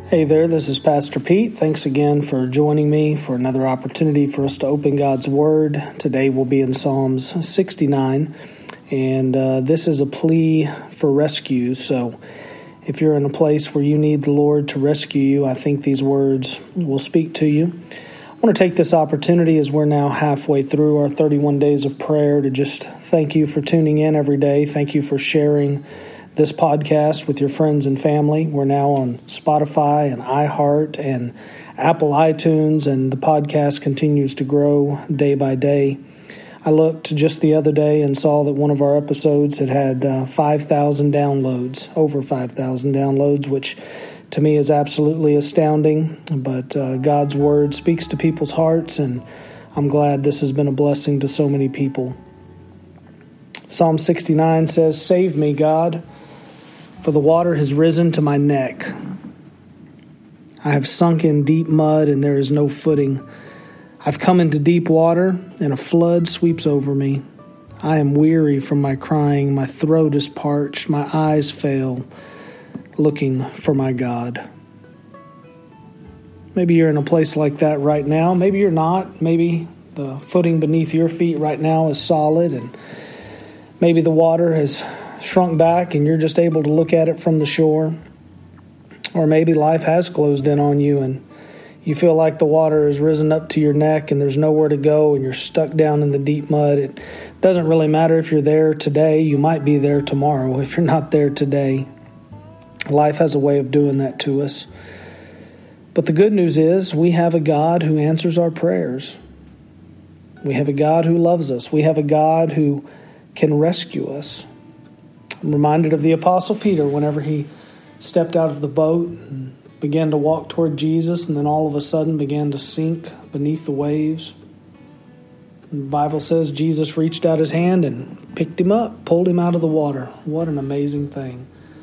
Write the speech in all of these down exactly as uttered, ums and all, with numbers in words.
Hey there, this is Pastor Pete. Thanks again for joining me for another opportunity for us to open God's Word. Today we'll be in Psalms sixty-nine, and uh, this is a plea for rescue. So if you're in a place where you need the Lord to rescue you, I think these words will speak to you. I want to take this opportunity as we're now halfway through our thirty-one days of prayer to just thank you for tuning in every day. Thank you for sharing this podcast with your friends and family. We're now on Spotify and iHeart and Apple iTunes, and the podcast continues to grow day by day. I looked just the other day and saw that one of our episodes had had uh, five thousand downloads, over five thousand downloads, which to me is absolutely astounding. But uh, God's Word speaks to people's hearts, and I'm glad this has been a blessing to so many people. Psalm sixty-nine says, "Save me, God, for the water has risen to my neck. I have sunk in deep mud, and there is no footing. I've come into deep water, and a flood sweeps over me. I am weary from my crying. My throat is parched. My eyes fail, looking for my God." Maybe you're in a place like that right now. Maybe you're not. Maybe the footing beneath your feet right now is solid, and maybe the water has shrunk back and you're just able to look at it from the shore. Or maybe life has closed in on you and you feel like the water has risen up to your neck and there's nowhere to go and you're stuck down in the deep mud. It doesn't really matter if you're there today. You might be there tomorrow if you're not there today. Life has a way of doing that to us. But the good news is we have a God who answers our prayers. We have a God who loves us. We have a God who can rescue us. I'm reminded of the Apostle Peter whenever he stepped out of the boat and began to walk toward Jesus, and then all of a sudden began to sink beneath the waves. And the Bible says Jesus reached out his hand and picked him up, pulled him out of the water. What an amazing thing.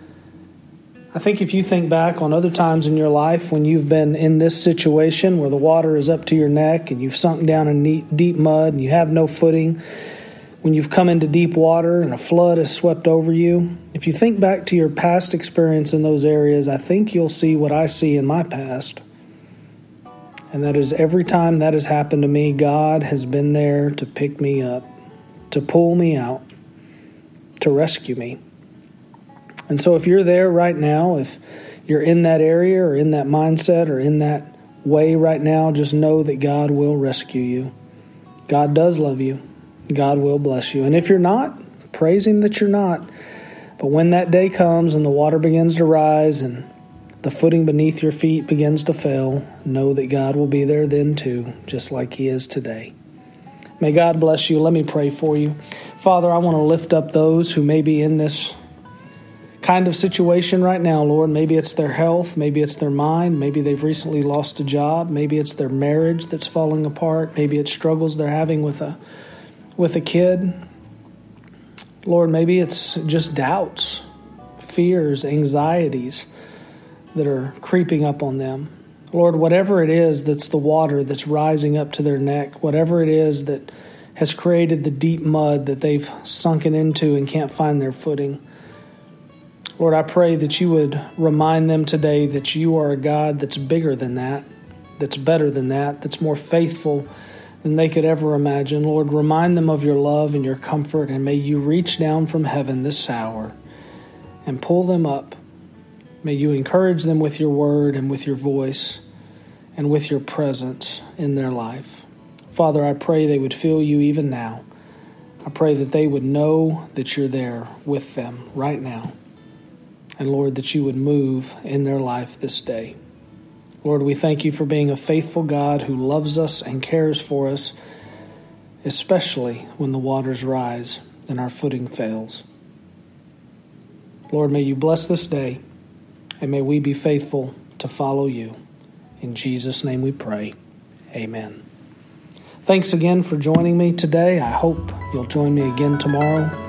I think if you think back on other times in your life when you've been in this situation where the water is up to your neck and you've sunk down in deep mud and you have no footing, when you've come into deep water and a flood has swept over you, if you think back to your past experience in those areas, I think you'll see what I see in my past. And that is every time that has happened to me, God has been there to pick me up, to pull me out, to rescue me. And so if you're there right now, if you're in that area or in that mindset or in that way right now, just know that God will rescue you. God does love you. God will bless you. And if you're not, praise Him that you're not. But when that day comes and the water begins to rise and the footing beneath your feet begins to fail, know that God will be there then too, just like He is today. May God bless you. Let me pray for you. Father, I want to lift up those who may be in this kind of situation right now, Lord. Maybe it's their health, maybe it's their mind, maybe they've recently lost a job, maybe it's their marriage that's falling apart, maybe it's struggles they're having with a with a kid. Lord, maybe it's just doubts, fears, anxieties that are creeping up on them. Lord, whatever it is that's the water that's rising up to their neck, whatever it is that has created the deep mud that they've sunken into and can't find their footing, Lord, I pray that you would remind them today that you are a God that's bigger than that, that's better than that, that's more faithful than they could ever imagine. Lord, remind them of your love and your comfort, and may you reach down from heaven this hour and pull them up. May you encourage them with your word and with your voice and with your presence in their life. Father, I pray they would feel you even now. I pray that they would know that you're there with them right now. And Lord, that you would move in their life this day. Lord, we thank you for being a faithful God who loves us and cares for us, especially when the waters rise and our footing fails. Lord, may you bless this day, and may we be faithful to follow you. In Jesus' name we pray. Amen. Thanks again for joining me today. I hope you'll join me again tomorrow.